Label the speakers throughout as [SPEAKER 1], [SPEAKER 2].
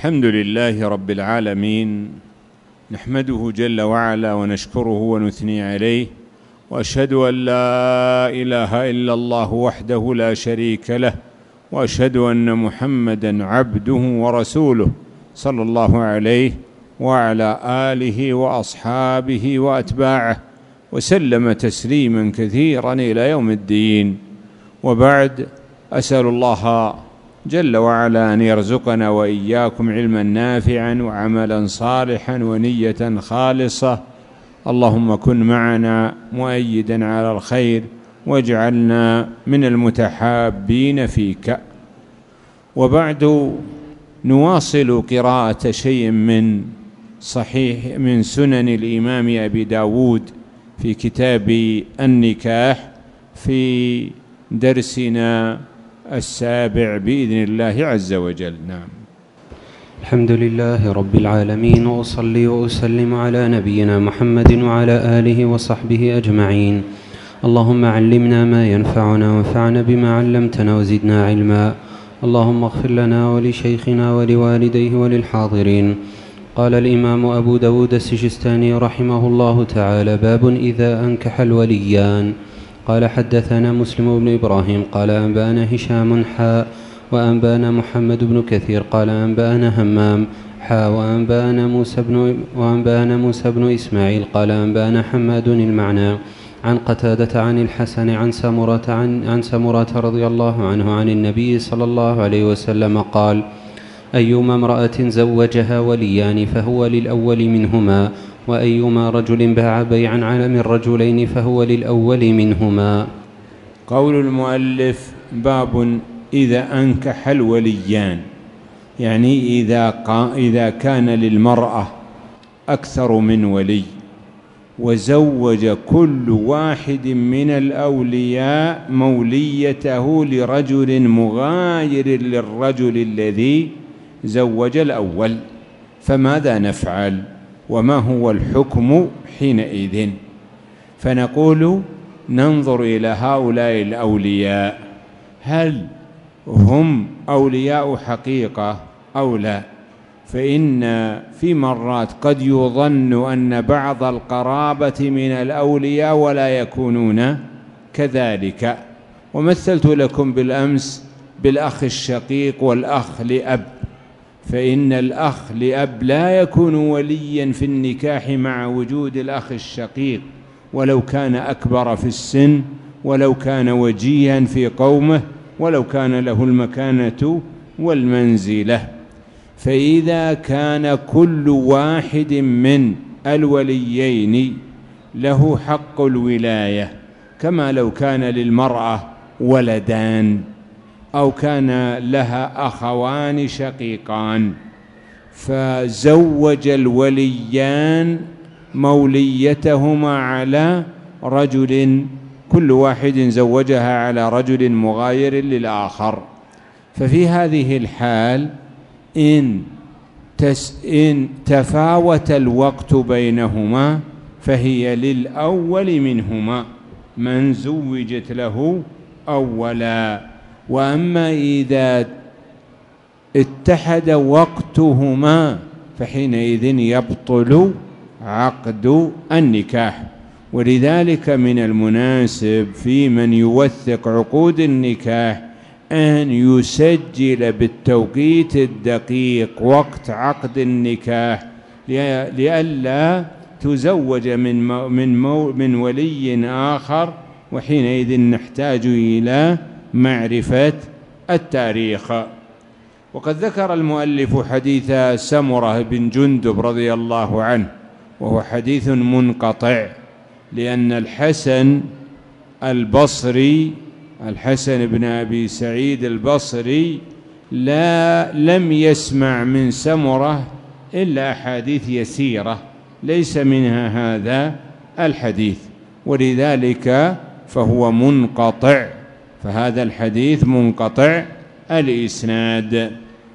[SPEAKER 1] الحمد لله رب العالمين، نحمده جل وعلا ونشكره ونثني عليه، وأشهد أن لا إله إلا الله وحده لا شريك له، وأشهد أن محمدًا عبده ورسوله صلى الله عليه وعلى آله وأصحابه وأتباعه وسلم تسليمًا كثيرًا إلى يوم الدين. وبعد، أسأل الله جل وعلا أن يرزقنا وإياكم علما نافعا وعملا صالحا ونية خالصة. اللهم كن معنا مؤيدا على الخير، واجعلنا من المتحابين فيك. وبعد، نواصل قراءة شيء من سنن الإمام أبي داود في كتاب النكاح في درسنا السابع بإذن الله عز وجل. نعم.
[SPEAKER 2] الحمد لله رب العالمين، وأصلي وأسلم على نبينا محمد وعلى آله وصحبه أجمعين. اللهم علمنا ما ينفعنا وانفعنا بما علمتنا وزدنا علما. اللهم اغفر لنا ولشيخنا ولوالديه وللحاضرين. قال الإمام أبو داود السجستاني رحمه الله تعالى: باب إذا أنكح الوليان. قال: حدثنا مسلم بن إبراهيم قال: أنبأنا هشام وأنبأنا محمد بن كثير قال: أنبأنا همام وأنبأنا موسى بن إسماعيل قال: أنبأنا حماد المعنى عن قتادة عن الحسن عن سمرة رضي الله عنه عن النبي صلى الله عليه وسلم قال: أيما امرأة زوجها وليان فهو للأول منهما، وأيما رجل باع بيعا على من رجلين فهو للأول منهما.
[SPEAKER 1] قول المؤلف: باب إذا أنكح الوليان، يعني إذا كان للمرأة أكثر من ولي، وزوج كل واحد من الأولياء موليته لرجل مغاير للرجل الذي زوج الأول، فماذا نفعل؟ وما هو الحكم حينئذ؟ فنقول: ننظر إلى هؤلاء الأولياء، هل هم أولياء حقيقة أو لا؟ فإن في مرات قد يظن أن بعض القرابة من الأولياء ولا يكونون كذلك. ومثلت لكم بالأمس بالأخ الشقيق والأخ لأب، فإن الأخ لأب لا يكون وليا في النكاح مع وجود الأخ الشقيق، ولو كان أكبر في السن، ولو كان وجيها في قومه، ولو كان له المكانة والمنزلة. فإذا كان كل واحد من الوليين له حق الولاية، كما لو كان للمرأة ولدان أو كان لها أخوان شقيقان، فزوج الوليان موليتهما على رجل، كل واحد زوجها على رجل مغاير للآخر، ففي هذه الحال إن تفاوت الوقت بينهما فهي للأول منهما، من زوجت له أولا. وأما إذا اتحد وقتهما فحينئذ يبطل عقد النكاح. ولذلك من المناسب في من يوثق عقود النكاح أن يسجل بالتوقيت الدقيق وقت عقد النكاح، لئلا تزوج من ولي آخر، وحينئذ نحتاج إلى معرفة التاريخ. وقد ذكر المؤلف حديث سمرة بن جندب رضي الله عنه، وهو حديث منقطع، لأن الحسن بن أبي سعيد البصري لم يسمع من سمرة إلا أحاديث يسيرة ليس منها هذا الحديث، ولذلك فهو منقطع، فهذا الحديث منقطع الإسناد.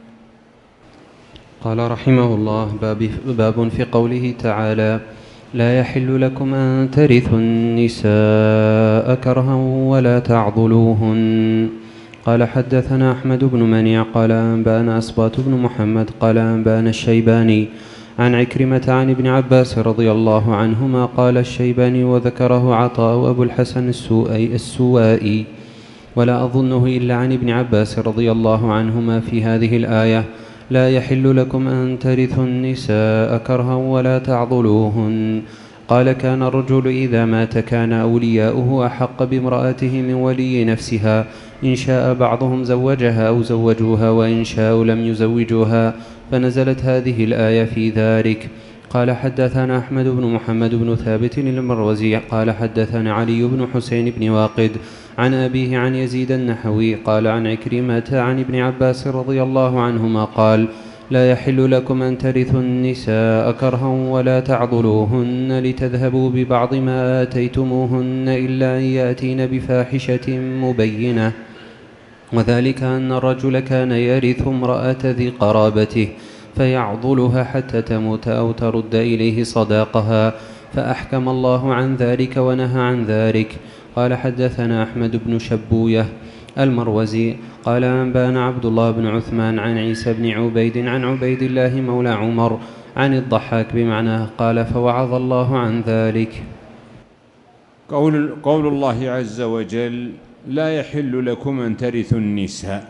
[SPEAKER 2] قال رحمه الله: باب في قوله تعالى: لا يحل لكم أن ترثوا النساء كرها ولا تعضلوهن. قال حدثنا أحمد بن منيع قال أنبأنا أسباط بن محمد قال أنبأنا الشيباني عن عكرمة عن ابن عباس رضي الله عنهما قال الشيباني وذكره عطاء وأبو الحسن السوائي ولا أظنه إلا عن ابن عباس رضي الله عنهما في هذه الآية لا يحل لكم أن ترثوا النساء كرها ولا تعضلوهن. قال كان الرجل إذا مات كان أولياؤه أحق بامرأته من ولي نفسها، إن شاء بعضهم زوجها أو زوجوها وإن شاءوا لم يزوجوها، فنزلت هذه الآية في ذلك. قال حدثنا أحمد بن محمد بن ثابت المروزي قال حدثنا علي بن حسين بن واقد عن أبيه عن يزيد النحوي قال عن عكرمة عن ابن عباس رضي الله عنهما قال لا يحل لكم أن ترثوا النساء كرها ولا تعضلوهن لتذهبوا ببعض ما آتيتموهن إلا أن يأتين بفاحشة مبينة، وذلك أن الرجل كان يرث امرأة ذي قرابته فيعضلها حتى تموت أو ترد إليه صداقها، فأحكم الله عن ذلك ونهى عن ذلك. قال حدثنا أحمد بن شبوية المروزي قال أنبانا عبد الله بن عثمان عن عيسى بن عبيد عن عبيد الله مولى عمر عن الضحاك بمعناه قال فوعظ الله عن ذلك.
[SPEAKER 1] قول الله عز وجل لا يحل لكم أن ترثوا النساء.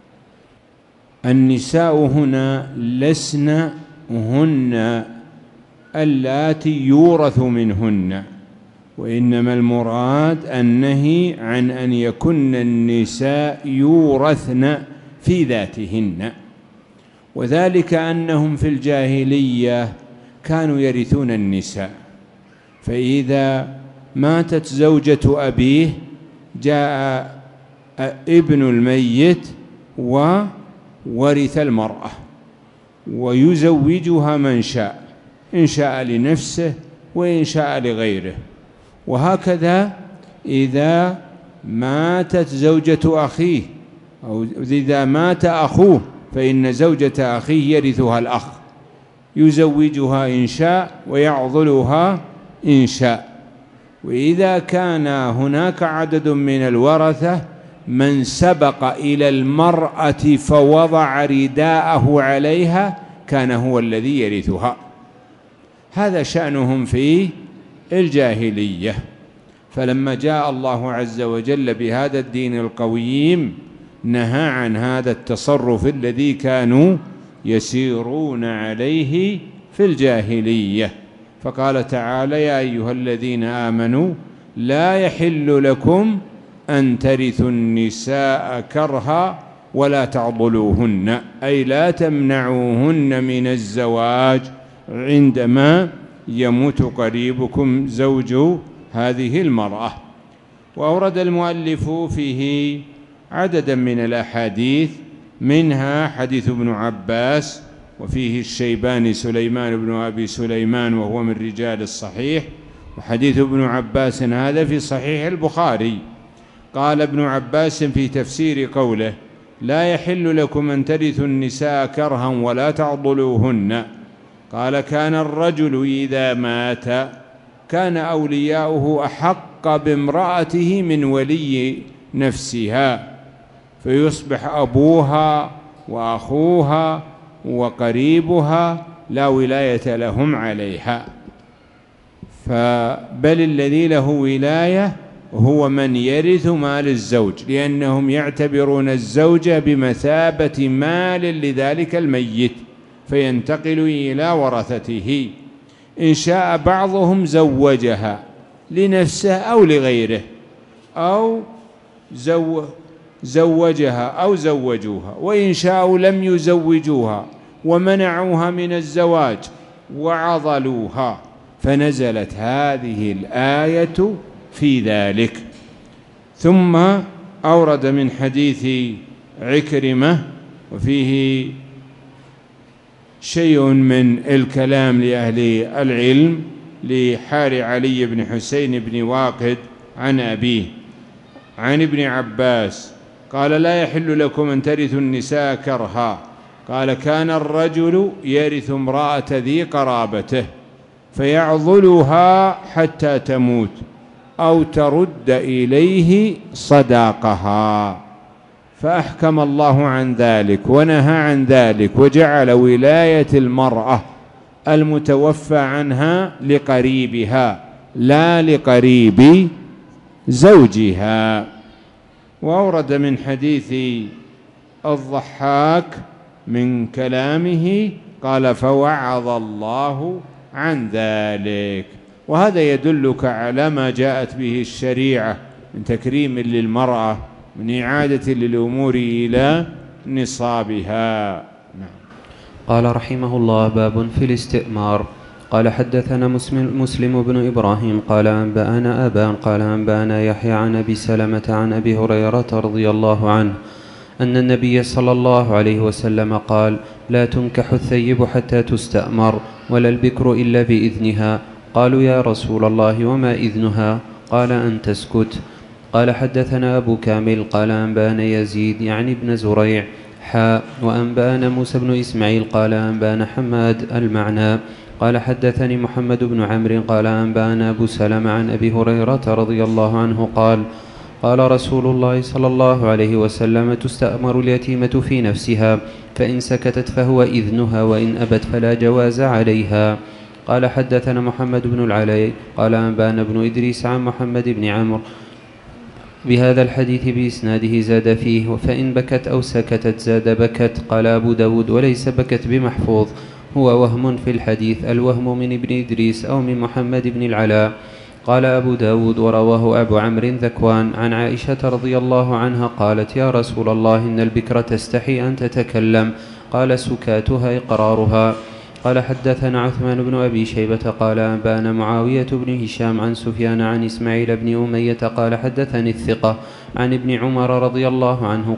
[SPEAKER 1] النساء هنا لسن هن اللاتي يورث منهن، وإنما المراد النهي عن أن يكن النساء يورثن في ذاتهن، وذلك أنهم في الجاهلية كانوا يرثون النساء، فإذا ماتت زوجة أبيه جاء ابن الميت وورث المرأة ويزوجها من شاء، إن شاء لنفسه وإن شاء لغيره. وهكذا إذا ماتت زوجة أخيه أو إذا مات أخوه فإن زوجة أخيه يرثها الأخ، يزوجها إن شاء ويعضلها إن شاء. وإذا كان هناك عدد من الورثة من سبق إلى المرأة فوضع رداءه عليها كان هو الذي يرثها، هذا شأنهم في الجاهلية. فلما جاء الله عز وجل بهذا الدين القويم نهى عن هذا التصرف الذي كانوا يسيرون عليه في الجاهلية، فقال تعالى يا أيها الذين آمنوا لا يحل لكم أن ترثوا النساء كرها ولا تعضلوهن، أي لا تمنعوهن من الزواج عندما يموت قريبكم زوج هذه المرأة. وأورد المؤلف فيه عددا من الأحاديث، منها حديث ابن عباس وفيه الشيباني سليمان بن أبي سليمان وهو من رجال الصحيح، وحديث ابن عباس هذا في صحيح البخاري. قال ابن عباس في تفسير قوله لا يحل لكم أن ترثوا النساء كرها ولا تعضلوهن، قال كان الرجل إذا مات كان أولياؤه أحق بامرأته من ولي نفسها، فيصبح أبوها وأخوها وقريبها لا ولاية لهم عليها، بل الذي له ولاية هو من يرث مال الزوج، لأنهم يعتبرون الزوج بمثابة مال لذلك الميت فينتقل إلى ورثته. إن شاء بعضهم زوجها لنفسه أو لغيره، أو زوجها أو زوجوها، وإن شاءوا لم يزوجوها ومنعوها من الزواج وعضلوها، فنزلت هذه الآية في ذلك. ثم أورد من حديث عكرمة وفيه شيء من الكلام لأهل العلم لحال علي بن حسين بن واقد عن أبيه عن ابن عباس قال لا يحل لكم أن ترثوا النساء كرها، قال كان الرجل يرث امرأة ذي قرابته فيعضلها حتى تموت أو ترد إليه صداقها، فأحكم الله عن ذلك ونهى عن ذلك، وجعل ولاية المرأة المتوفى عنها لقريبها لا لقريب زوجها. وأورد من حديث الضحاك من كلامه قال: فوعظ الله عن ذلك. وهذا يدلك على ما جاءت به الشريعة من تكريم للمرأة، من إعادة للأمور إلى نصابها. نعم.
[SPEAKER 2] قال رحمه الله: باب في الاستئمار. قال: حدثنا مسلم بن إبراهيم قال أنبأنا أبان قال أنبأنا يحيى عن أبي سلمة عن أبي هريرة رضي الله عنه أن النبي صلى الله عليه وسلم قال: لا تنكح الثيب حتى تستأمر، ولا البكر إلا بإذنها. قالوا: يا رسول الله وما إذنها؟ قال: أن تسكت. قال: حدثنا أبو كامل قال أنبأنا يزيد يعني ابن زريع وأنبأنا موسى بن إسماعيل قال أنبأنا حماد المعنى قال: حدثني محمد بن عمرو قال أنبأنا أبو سلمة عن أبي هريرة رضي الله عنه قال: قال رسول الله صلى الله عليه وسلم: تستأمر اليتيمة في نفسها، فإن سكتت فهو إذنها، وإن أبت فلا جواز عليها. قال: حدثنا محمد بن العلاء قال أنبأنا ابن إدريس عن محمد بن عمرو بهذا الحديث بإسناده زاد فيه: فإن بكت أو سكتت زاد بكت. قال أبو داود: وليس بكت بمحفوظ، هو وهم في الحديث، الوهم من ابن إدريس أو من محمد بن العلاء. قال أبو داود: ورواه أبو عمرو ذكوان عن عائشة رضي الله عنها قالت: يا رسول الله إن البكر تستحي أن تتكلم. قال: سكاتها إقرارها. قال: حدثنا عثمان بن أبي شيبة قال أنبأنا معاوية بن هشام عن سفيان عن إسماعيل بن أمية قال: حدثني الثقة عن ابن عمر رضي الله عنه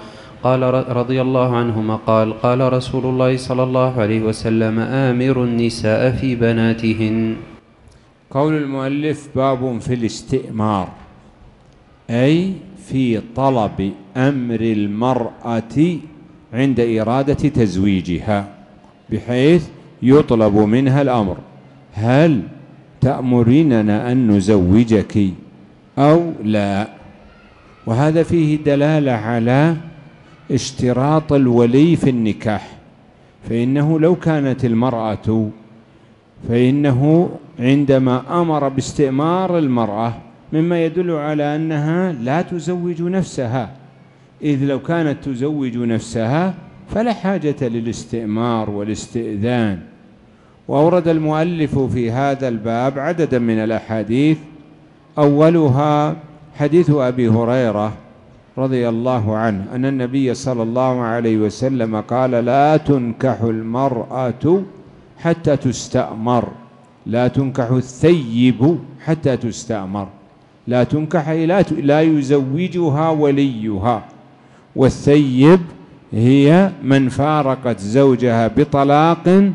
[SPEAKER 2] رضي الله عنهما قال رسول الله صلى الله عليه وسلم: آمر النساء في بناتهن.
[SPEAKER 1] قول المؤلف: باب في الاستئمار، أي في طلب أمر المرأة عند إرادة تزويجها، بحيث يطلب منها الأمر: هل تأمريننا أن نزوجك أو لا؟ وهذا فيه دلالة على اشتراط الولي في النكاح، فإنه لو كانت المرأة، فإنه عندما أمر باستئمار المرأة مما يدل على أنها لا تزوج نفسها، إذ لو كانت تزوج نفسها فلا حاجة للاستئمار والاستئذان. وأورد المؤلف في هذا الباب عددا من الأحاديث، أولها حديث أبي هريرة رضي الله عنه أن النبي صلى الله عليه وسلم قال: لا تنكح المرأة حتى تستأمر، لا تنكح الثيب حتى تستأمر، لا تنكح لا يزوجها وليها. والثيب هي من فارقت زوجها بطلاق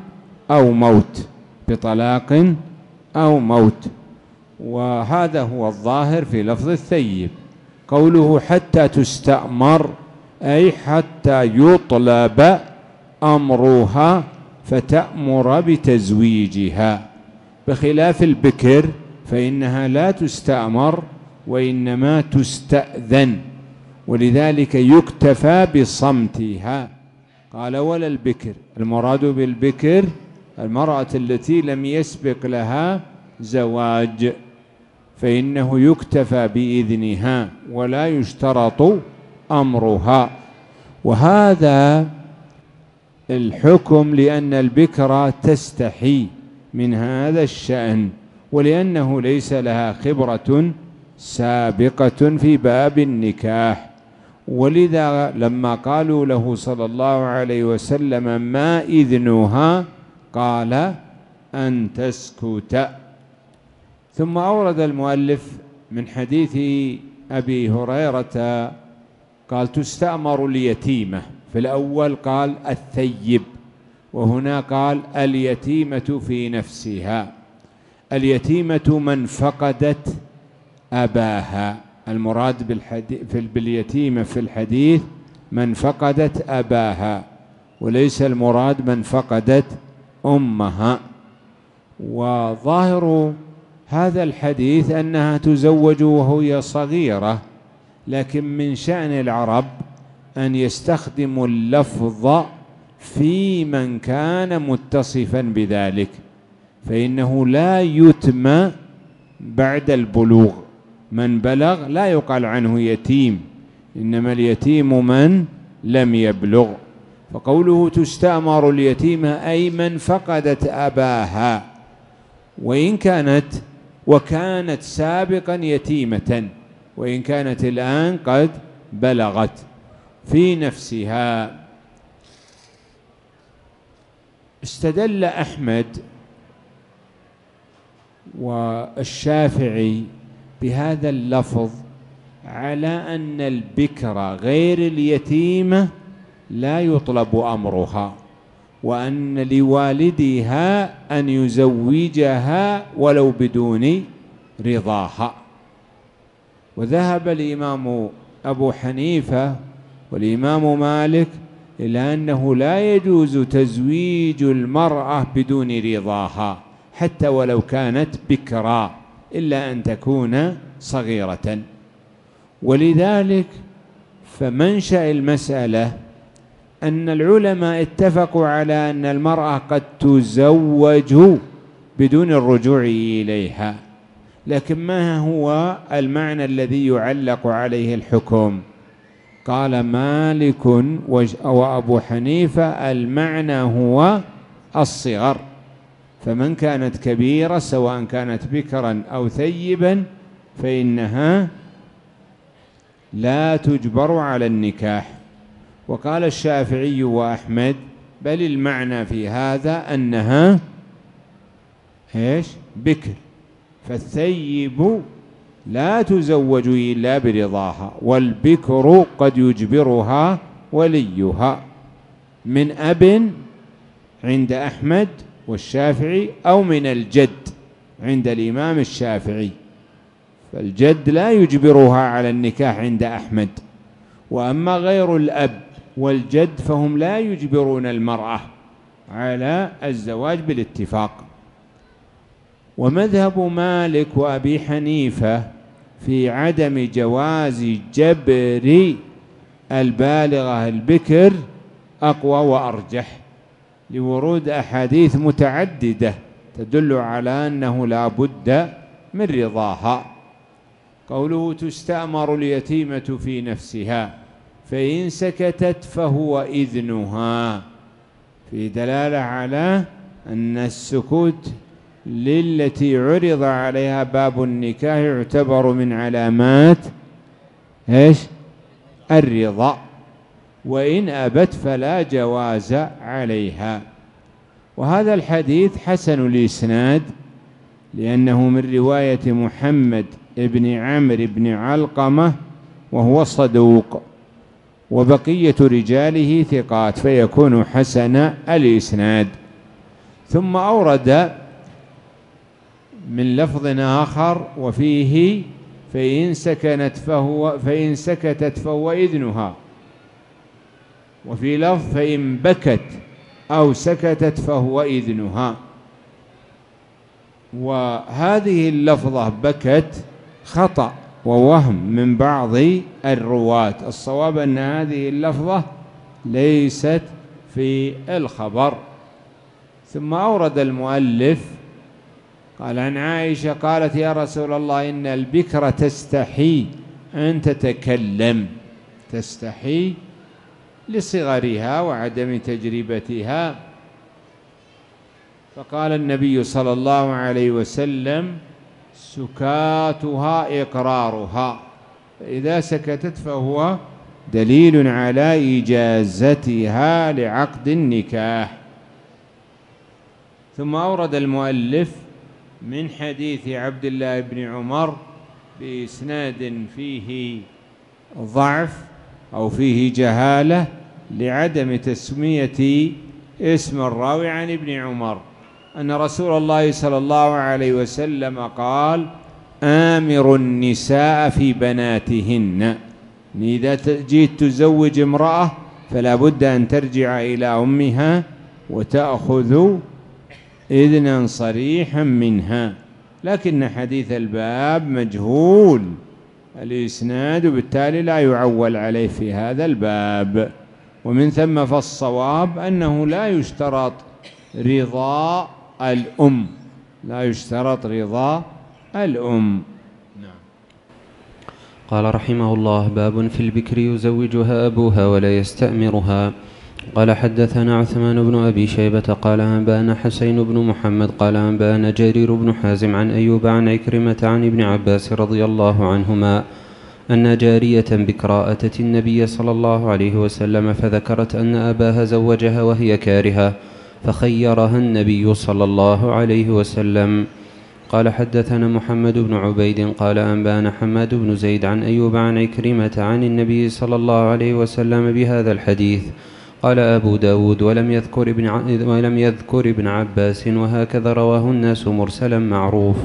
[SPEAKER 1] أو موت، وهذا هو الظاهر في لفظ الثيب. قوله حتى تستأمر أي حتى يطلب أمرها فتأمر بتزويجها، بخلاف البكر فإنها لا تستأمر وإنما تستأذن، ولذلك يكتفى بصمتها. قال: ولا البكر، المراد بالبكر المرأة التي لم يسبق لها زواج، فإنه يكتفى بإذنها ولا يشترط أمرها. وهذا الحكم لأن البكر تستحي من هذا الشأن، ولأنه ليس لها خبرة سابقة في باب النكاح. ولذا لما قالوا له صلى الله عليه وسلم: ما إذنها؟ قال: أن تسكت. ثم أورد المؤلف من حديث أبي هريرة قال: تستأمر اليتيمة، في الأول قال الثيب، وهنا قال اليتيمة في نفسها. اليتيمة من فقدت أباها، المراد باليتيمة في الحديث من فقدت أباها، وليس المراد من فقدت أمها. وظاهر هذا الحديث أنها تزوج وهي صغيرة، لكن من شأن العرب أن يستخدموا اللفظ في من كان متصفا بذلك، فإنه لا يتم بعد البلوغ. من بلغ لا يقال عنه يتيم، إنما اليتيم من لم يبلغ. فقوله تستأمر اليتيمة أي من فقدت أباها، وكانت سابقا يتيمة، وإن كانت الآن قد بلغت في نفسها. استدل أحمد والشافعي بهذا اللفظ على أن البكر غير اليتيمة لا يطلب أمرها، وأن لوالدها أن يزوجها ولو بدون رضاها. وذهب الإمام أبو حنيفة والإمام مالك إلى أنه لا يجوز تزويج المرأة بدون رضاها حتى ولو كانت بكرا، إلا أن تكون صغيرة. ولذلك فمنشأ المسألة أن العلماء اتفقوا على أن المرأة قد تزوج بدون الرجوع إليها، لكن ما هو المعنى الذي يعلق عليه الحكم؟ قال مالك وأبو حنيفة المعنى هو الصغر، فمن كانت كبيرة سواء كانت بكرا أو ثيبا فإنها لا تجبر على النكاح. وقال الشافعي وأحمد بل المعنى في هذا أنها بكر، فالثيب لا تزوج إلا برضاها، والبكر قد يجبرها وليها من أب عند أحمد والشافعي أو من الجد عند الإمام الشافعي، فالجد لا يجبرها على النكاح عند أحمد. وأما غير الأب والجد فهم لا يجبرون المرأة على الزواج بالاتفاق. ومذهب مالك وأبي حنيفة في عدم جواز جبر البالغة البكر أقوى وأرجح، لورود أحاديث متعددة تدل على أنه لا بد من رضاها. قوله تستأمر اليتيمة في نفسها فإن سكتت فهو إذنها، في دلالة على أن السكوت للتي عرض عليها باب النكاح يعتبر من علامات الرضا، وإن أبت فلا جواز عليها. وهذا الحديث حسن الإسناد لأنه من رواية محمد بن عمرو بن علقمة وهو صدوق، وبقية رجاله ثقات، فيكون حسن الإسناد. ثم أورد من لفظ آخر وفيه فإن سكتت فهو إذنها، وفي لفظ فإن بكت أو سكتت فهو إذنها. وهذه اللفظة بكت خطأ ووهم من بعض الرواة، الصواب أن هذه اللفظة ليست في الخبر. ثم أورد المؤلف قال عن عائشة قالت يا رسول الله إن البكر تستحي أن تتكلم، تستحي لصغرها وعدم تجربتها، فقال النبي صلى الله عليه وسلم سكاتها إقرارها، فإذا سكتت فهو دليل على إجازتها لعقد النكاح. ثم أورد المؤلف من حديث عبد الله بن عمر بإسناد فيه ضعف أو فيه جهالة لعدم تسمية اسم الراوي عن ابن عمر أن رسول الله صلى الله عليه وسلم قال آمر النساء في بناتهن، إذا جئت تزوج امرأة فلا بد أن ترجع إلى أمها وتأخذ إذنا صريحا منها، لكن حديث الباب مجهول الإسناد، وبالتالي لا يعول عليه في هذا الباب. ومن ثم فالصواب أنه لا يشترط رضا الأم، لا يشترط رضا الأم.
[SPEAKER 2] قال رحمه الله: باب في البكر يزوجها أبوها ولا يستأمرها. قال حدثنا عثمان بن أبي شيبة قال أنبأنا حسين بن محمد قال أنبأنا جرير بن حازم عن أيوب عن عكرمة عن ابن عباس رضي الله عنهما أن جارية بكرا أتت النبي صلى الله عليه وسلم فذكرت أن أباها زوجها وهي كارهة فخيرها النبي صلى الله عليه وسلم. قال حدثنا محمد بن عبيد قال أنبأنا حماد بن زيد عن أيوب عن عكرمة عن النبي صلى الله عليه وسلم بهذا الحديث. قال أبو داود ولم يذكر ابن عباس، وهكذا رواه الناس مرسلا معروف.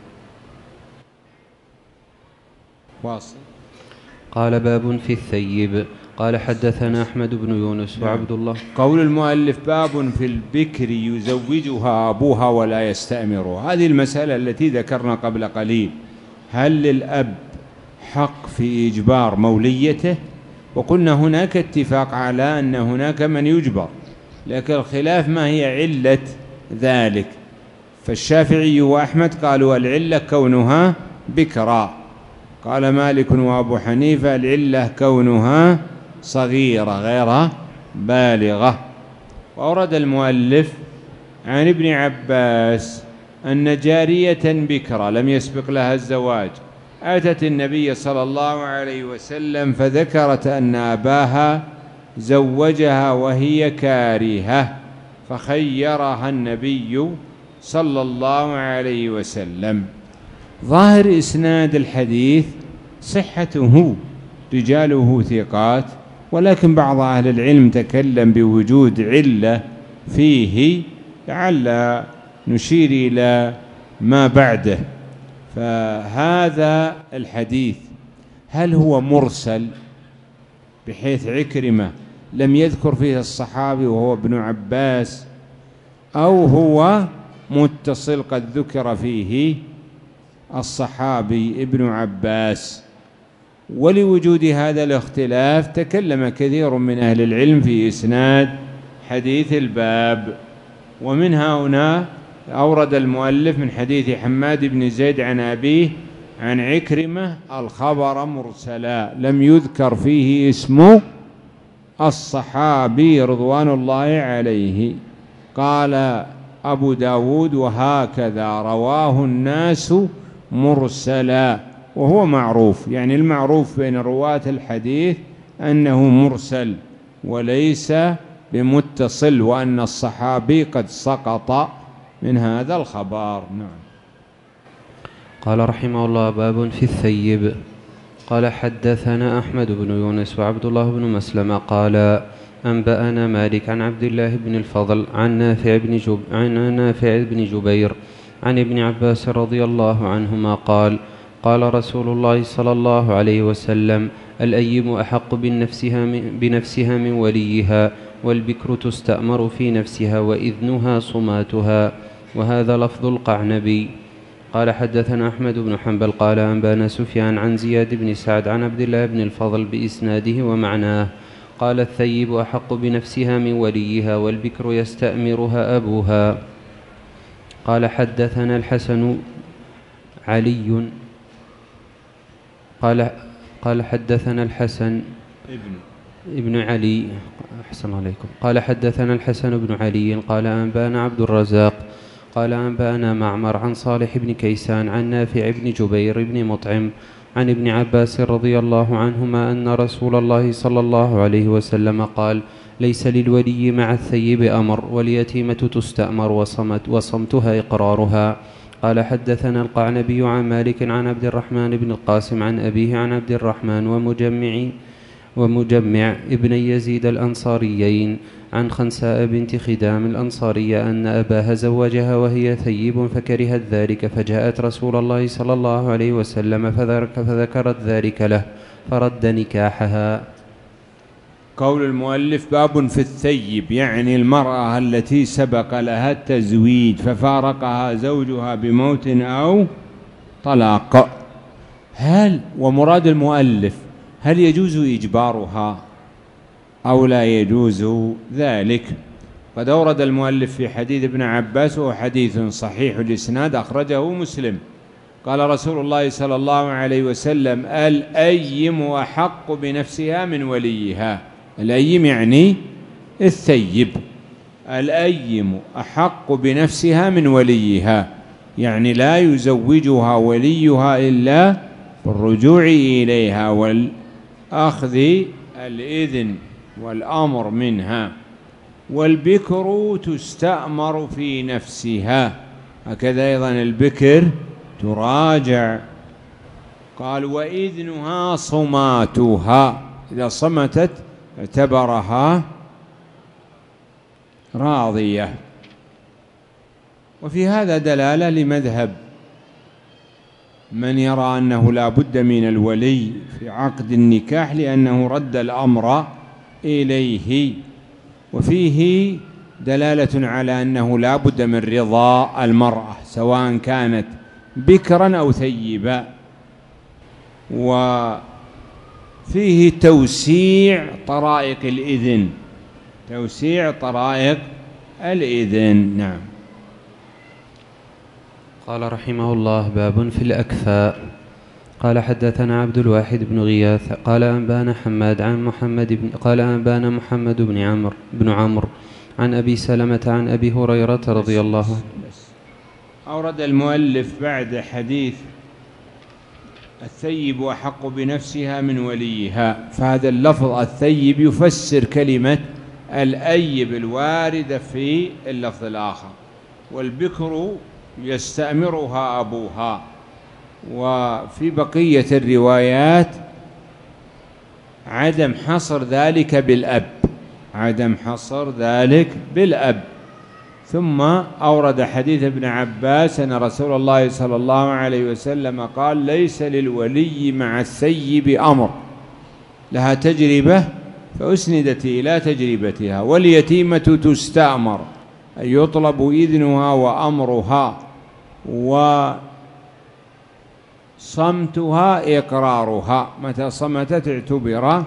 [SPEAKER 1] واصل.
[SPEAKER 2] قال باب في الثيب. قال حدثنا أحمد بن يونس وعبد الله.
[SPEAKER 1] قول المؤلف باب في البكر يزوجها أبوها ولا يستأمرها، هذه المسألة التي ذكرنا قبل قليل، هل للأب حق في إجبار موليته؟ وقلنا هناك اتفاق على أن هناك من يجبر، لكن الخلاف ما هي علة ذلك. فالشافعي وأحمد قالوا العلة كونها بكرا، قال مالك وأبو حنيفة العلة كونها صغيرة غير بالغة. وأورد المؤلف عن ابن عباس أن جارية بكرا لم يسبق لها الزواج أتت النبي صلى الله عليه وسلم فذكرت أن أباها زوجها وهي كارهة فخيرها النبي صلى الله عليه وسلم. ظاهر إسناد الحديث صحته، رجاله ثقات، ولكن بعض أهل العلم تكلم بوجود علة فيه، لعل نشير إلى ما بعده. فهذا الحديث هل هو مرسل بحيث عكرمة لم يذكر فيه الصحابي وهو ابن عباس، أو هو متصل قد ذكر فيه الصحابي ابن عباس؟ ولوجود هذا الاختلاف تكلم كثير من أهل العلم في إسناد حديث الباب. ومن هنا أورد المؤلف من حديث حماد بن زيد عن أبيه عن عكرمة الخبر مرسلا، لم يذكر فيه اسم الصحابي رضوان الله عليه. قال أبو داود وهكذا رواه الناس مرسلا، وهو معروف، يعني المعروف بين رواة الحديث أنه مرسل وليس بمتصل، وأن الصحابي قد سقط من هذا الخبر. نعم.
[SPEAKER 2] قال رحمه الله: باب في الثيب. قال حدثنا أحمد بن يونس وعبد الله بن مسلمة قال أنبأنا مالك عن عبد الله بن الفضل عن نافع بن جبير عن ابن عباس رضي الله عنهما قال: قال رسول الله صلى الله عليه وسلم: الأيم أحق بنفسها من وليها، والبكر تستأمر في نفسها وإذنها صماتها. وهذا لفظ القعنبي. قال حدثنا أحمد بن حنبل قال أنبأنا سفيان عن زياد بن سعد عن عبد الله بن الفضل بإسناده ومعناه. قال: الثيب أحق بنفسها من وليها، والبكر يستأمرها أبوها. قال حدثنا الحسن علي قال حدثنا الحسن ابن علي أحسن عليكم. قال حدثنا الحسن بن علي قال أنبأنا عبد الرزاق قال أنبأنا معمر عن صالح بن كيسان عن نافع بن جبير بن مطعم عن ابن عباس رضي الله عنهما أن رسول الله صلى الله عليه وسلم قال: ليس للولي مع الثيب أمر، واليتيمة تستأمر وصمتها إقرارها. قال حدثنا القعنبي عن مالك عن عبد الرحمن بن القاسم عن أبيه عن عبد الرحمن ومجمع ابن يزيد الأنصاريين عن خنساء بنت خدام الأنصارية أن أباها زوجها وهي ثيب فكرهت ذلك، فجاءت رسول الله صلى الله عليه وسلم فذكرت ذلك له فرد نكاحها.
[SPEAKER 1] قول المؤلف باب في الثيب، يعني المرأة التي سبق لها التزويج ففارقها زوجها بموت أو طلاق. ومراد المؤلف هل يجوز إجبارها أو لا يجوز ذلك؟ قد أورد المؤلف في حديث ابن عباس، وهو حديث صحيح الإسناد أخرجه مسلم، قال رسول الله صلى الله عليه وسلم: الأيم أحق بنفسها من وليها. الأيم يعني الثيب، الأيم أحق بنفسها من وليها، يعني لا يزوجها وليها إلا بالرجوع إليها والأخذ الإذن والأمر منها. والبكر تستأمر في نفسها، هكذا أيضا البكر تراجع. قال: وإذنها صماتها، إذا صمتت اعتبرها راضية. وفي هذا دلالة لمذهب من يرى أنه لا بد من الولي في عقد النكاح، لأنه رد الأمر إليه. وفيه دلالة على أنه لا بد من رضا المرأة سواء كانت بكرا أو ثيبا. وفيه توسيع طرائق الإذن، توسيع طرائق الإذن. نعم.
[SPEAKER 2] قال رحمه الله: باب في الأكفاء. قال: حدثنا عبد الواحد بن غياث قال أنبانا حماد عن محمد بن عمرو عن أبي سلمة عن أبي هريرة رضي الله عنه.
[SPEAKER 1] أورد المؤلف بعد حديث الثيب أحق بنفسها من وليها، فهذا اللفظ الثيب يفسر كلمة الأيب الواردة في اللفظ الآخر. والبكر يستأمرها أبوها. وفي بقية الروايات عدم حصر ذلك بالأب، عدم حصر ذلك بالأب. ثم أورد حديث ابن عباس أن رسول الله صلى الله عليه وسلم قال: ليس للولي مع الثيب أمر، لها تجربة فأسندت إلى تجربتها. واليتيمة تستأمر، أي يطلب إذنها وأمرها، وصمتها إقرارها، متى صمتت اعتبر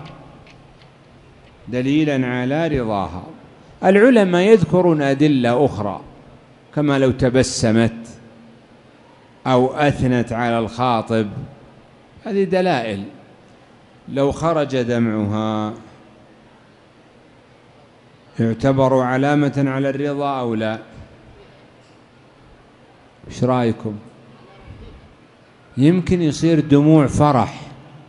[SPEAKER 1] دليلا على رضاها. العلماء يذكرون أدلة أخرى، كما لو تبسمت أو أثنت على الخاطب، هذه دلائل. لو خرج دمعها يعتبر علامة على الرضا أو لا؟ إيش رأيكم؟ يمكن يصير دموع فرح،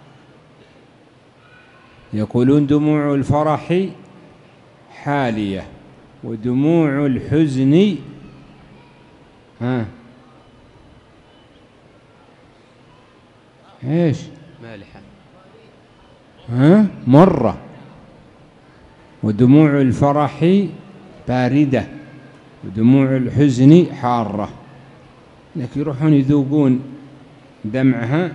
[SPEAKER 1] يقولون دموع الفرح حالية ودموع الحزن ايش؟
[SPEAKER 2] مالحة.
[SPEAKER 1] مرة. ودموع الفرح باردة ودموع الحزن حارة، لكن يروحون يذوقون دمعها.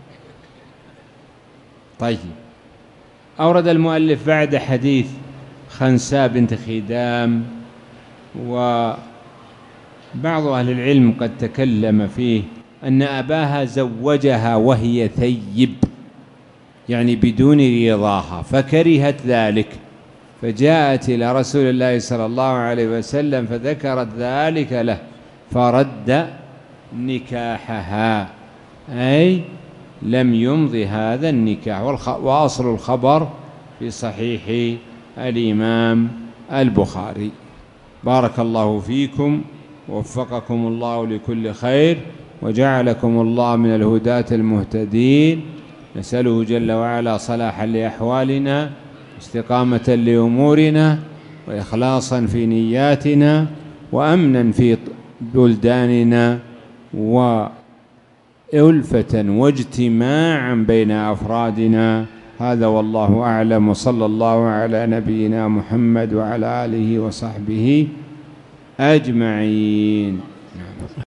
[SPEAKER 1] طيب. أورد المؤلف بعد حديث خنساء بنت خدام، وبعض أهل العلم قد تكلم فيه أن أباها زوجها وهي ثيب، يعني بدون رضاها، فكرهت ذلك، فجاءت إلى رسول الله صلى الله عليه وسلم فذكرت ذلك له، فرد نكاحها، أي لم يمض هذا النكاح. وأصل الخبر في صحيح الإمام البخاري. بارك الله فيكم، ووفقكم الله لكل خير، وجعلكم الله من الهداة المهتدين. نسأله جل وعلا صلاحا لأحوالنا، استقامة لأمورنا، وإخلاصا في نياتنا، وأمنا في بلداننا، وألفة واجتماعا بين أفرادنا. هذا والله أعلم، وصلى الله على نبينا محمد وعلى آله وصحبه أجمعين.